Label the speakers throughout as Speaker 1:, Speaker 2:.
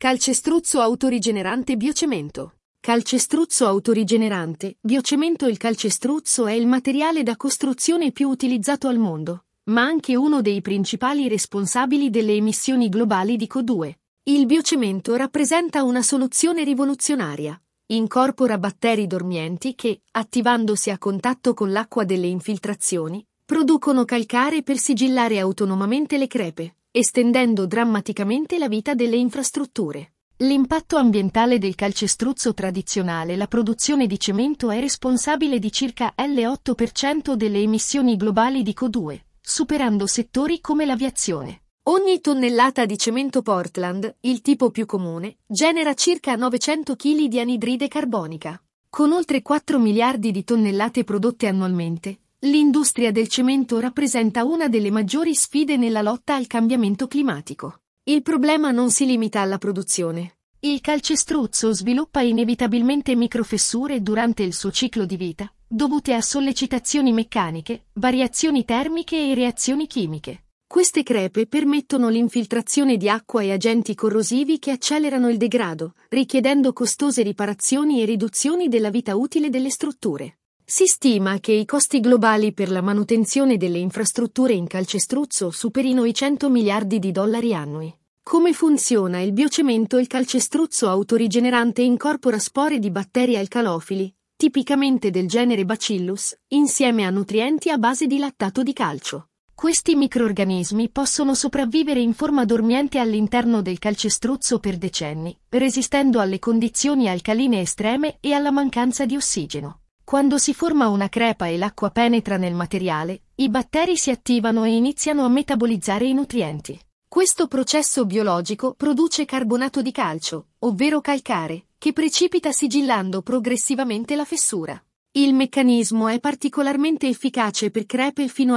Speaker 1: Calcestruzzo autorigenerante biocemento. Calcestruzzo autorigenerante biocemento. Il calcestruzzo è il materiale da costruzione più utilizzato al mondo, ma anche uno dei principali responsabili delle emissioni globali di CO2. Il biocemento rappresenta una soluzione rivoluzionaria. Incorpora batteri dormienti che, attivandosi a contatto con l'acqua delle infiltrazioni, producono calcare per sigillare autonomamente le crepe, estendendo drammaticamente la vita delle infrastrutture. L'impatto ambientale del calcestruzzo tradizionale. La produzione di cemento è responsabile di circa l'8% delle emissioni globali di CO2, superando settori come l'aviazione. Ogni tonnellata di cemento Portland, il tipo più comune, genera circa 900 kg di anidride carbonica. Con oltre 4 miliardi di tonnellate prodotte annualmente, l'industria del cemento rappresenta una delle maggiori sfide nella lotta al cambiamento climatico. Il problema non si limita alla produzione. Il calcestruzzo sviluppa inevitabilmente microfessure durante il suo ciclo di vita, dovute a sollecitazioni meccaniche, variazioni termiche e reazioni chimiche. Queste crepe permettono l'infiltrazione di acqua e agenti corrosivi che accelerano il degrado, richiedendo costose riparazioni e riduzioni della vita utile delle strutture. Si stima che i costi globali per la manutenzione delle infrastrutture in calcestruzzo superino i 100 miliardi di dollari annui. Come funziona il biocemento? Il calcestruzzo autorigenerante incorpora spore di batteri alcalofili, tipicamente del genere Bacillus, insieme a nutrienti a base di lattato di calcio. Questi microrganismi possono sopravvivere in forma dormiente all'interno del calcestruzzo per decenni, resistendo alle condizioni alcaline estreme e alla mancanza di ossigeno. Quando si forma una crepa e l'acqua penetra nel materiale, i batteri si attivano e iniziano a metabolizzare i nutrienti. Questo processo biologico produce carbonato di calcio, ovvero calcare, che precipita sigillando progressivamente la fessura. Il meccanismo è particolarmente efficace per crepe fino a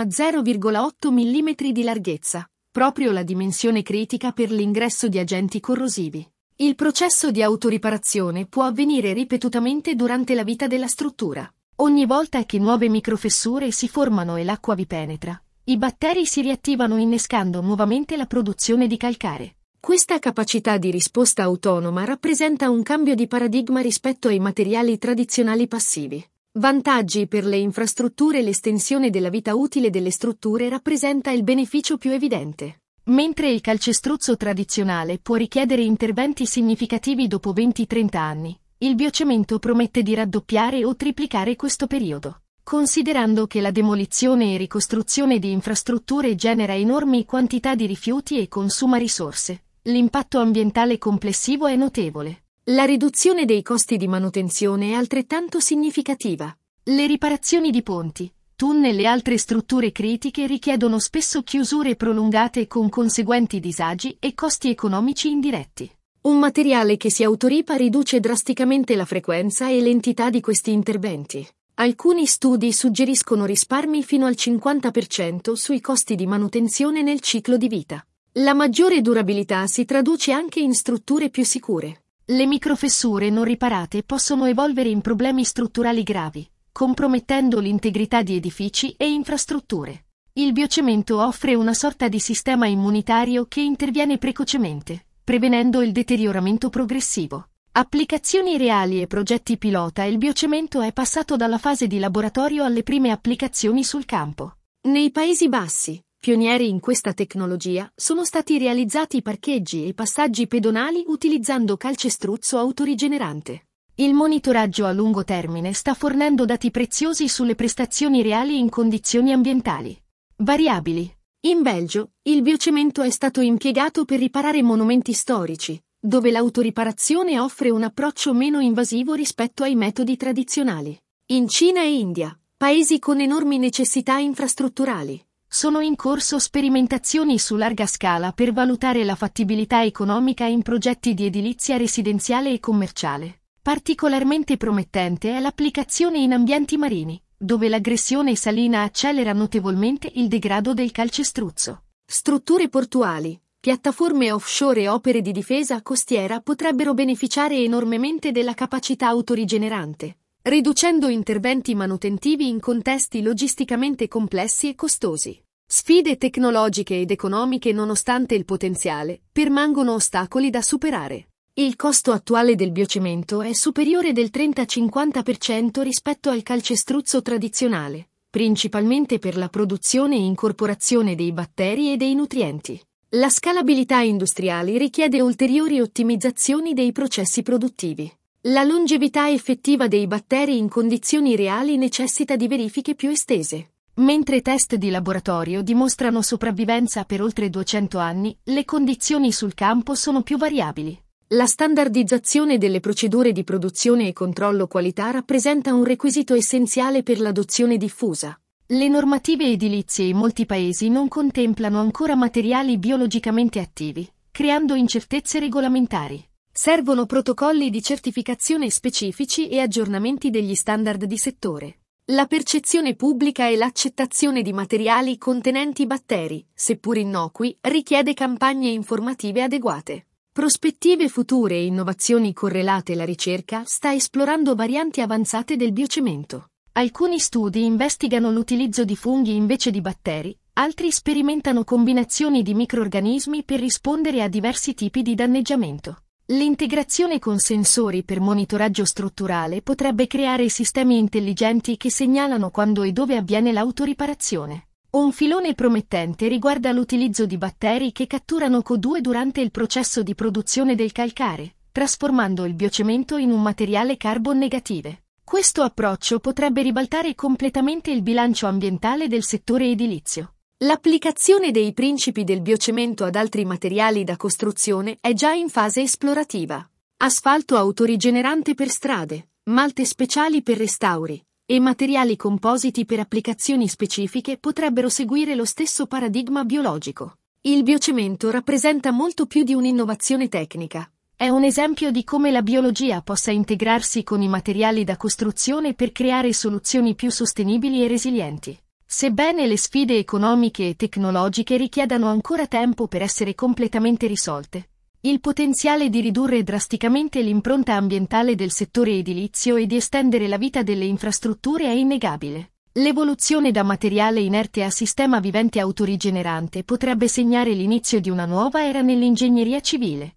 Speaker 1: 0,8 mm di larghezza, proprio la dimensione critica per l'ingresso di agenti corrosivi. Il processo di autoriparazione può avvenire ripetutamente durante la vita della struttura. Ogni volta che nuove microfessure si formano e l'acqua vi penetra, i batteri si riattivano innescando nuovamente la produzione di calcare. Questa capacità di risposta autonoma rappresenta un cambio di paradigma rispetto ai materiali tradizionali passivi. Vantaggi per le infrastrutture. L'estensione della vita utile delle strutture rappresenta il beneficio più evidente. Mentre il calcestruzzo tradizionale può richiedere interventi significativi dopo 20-30 anni, il biocemento promette di raddoppiare o triplicare questo periodo. Considerando che la demolizione e ricostruzione di infrastrutture genera enormi quantità di rifiuti e consuma risorse, l'impatto ambientale complessivo è notevole. La riduzione dei costi di manutenzione è altrettanto significativa. Le riparazioni di ponti, tunnel e altre strutture critiche richiedono spesso chiusure prolungate con conseguenti disagi e costi economici indiretti. Un materiale che si autoripa riduce drasticamente la frequenza e l'entità di questi interventi. Alcuni studi suggeriscono risparmi fino al 50% sui costi di manutenzione nel ciclo di vita. La maggiore durabilità si traduce anche in strutture più sicure. Le microfessure non riparate possono evolvere in problemi strutturali gravi, compromettendo l'integrità di edifici e infrastrutture. Il biocemento offre una sorta di sistema immunitario che interviene precocemente, prevenendo il deterioramento progressivo. Applicazioni reali e progetti pilota. Il biocemento è passato dalla fase di laboratorio alle prime applicazioni sul campo. Nei Paesi Bassi, pionieri in questa tecnologia, sono stati realizzati parcheggi e passaggi pedonali utilizzando calcestruzzo autorigenerante. Il monitoraggio a lungo termine sta fornendo dati preziosi sulle prestazioni reali in condizioni ambientali variabili. In Belgio, il biocemento è stato impiegato per riparare monumenti storici, dove l'autoriparazione offre un approccio meno invasivo rispetto ai metodi tradizionali. In Cina e India, paesi con enormi necessità infrastrutturali, sono in corso sperimentazioni su larga scala per valutare la fattibilità economica in progetti di edilizia residenziale e commerciale. Particolarmente promettente è l'applicazione in ambienti marini, dove l'aggressione salina accelera notevolmente il degrado del calcestruzzo. Strutture portuali, piattaforme offshore e opere di difesa costiera potrebbero beneficiare enormemente della capacità autorigenerante, riducendo interventi manutentivi in contesti logisticamente complessi e costosi. Sfide tecnologiche ed economiche. Nonostante il potenziale, permangono ostacoli da superare. Il costo attuale del biocemento è superiore del 30-50% rispetto al calcestruzzo tradizionale, principalmente per la produzione e incorporazione dei batteri e dei nutrienti. La scalabilità industriale richiede ulteriori ottimizzazioni dei processi produttivi. La longevità effettiva dei batteri in condizioni reali necessita di verifiche più estese. Mentre test di laboratorio dimostrano sopravvivenza per oltre 200 anni, le condizioni sul campo sono più variabili. La standardizzazione delle procedure di produzione e controllo qualità rappresenta un requisito essenziale per l'adozione diffusa. Le normative edilizie in molti paesi non contemplano ancora materiali biologicamente attivi, creando incertezze regolamentari. Servono protocolli di certificazione specifici e aggiornamenti degli standard di settore. La percezione pubblica e l'accettazione di materiali contenenti batteri, seppur innocui, richiede campagne informative adeguate. Prospettive future e innovazioni correlate. La ricerca sta esplorando varianti avanzate del biocemento. Alcuni studi investigano l'utilizzo di funghi invece di batteri, altri sperimentano combinazioni di microrganismi per rispondere a diversi tipi di danneggiamento. L'integrazione con sensori per monitoraggio strutturale potrebbe creare sistemi intelligenti che segnalano quando e dove avviene l'autoriparazione. Un filone promettente riguarda l'utilizzo di batteri che catturano CO2 durante il processo di produzione del calcare, trasformando il biocemento in un materiale carbon negative. Questo approccio potrebbe ribaltare completamente il bilancio ambientale del settore edilizio. L'applicazione dei principi del biocemento ad altri materiali da costruzione è già in fase esplorativa. Asfalto autorigenerante per strade, malte speciali per restauri e materiali compositi per applicazioni specifiche potrebbero seguire lo stesso paradigma biologico. Il biocemento rappresenta molto più di un'innovazione tecnica. È un esempio di come la biologia possa integrarsi con i materiali da costruzione per creare soluzioni più sostenibili e resilienti. Sebbene le sfide economiche e tecnologiche richiedano ancora tempo per essere completamente risolte, il potenziale di ridurre drasticamente l'impronta ambientale del settore edilizio e di estendere la vita delle infrastrutture è innegabile. L'evoluzione da materiale inerte a sistema vivente autorigenerante potrebbe segnare l'inizio di una nuova era nell'ingegneria civile.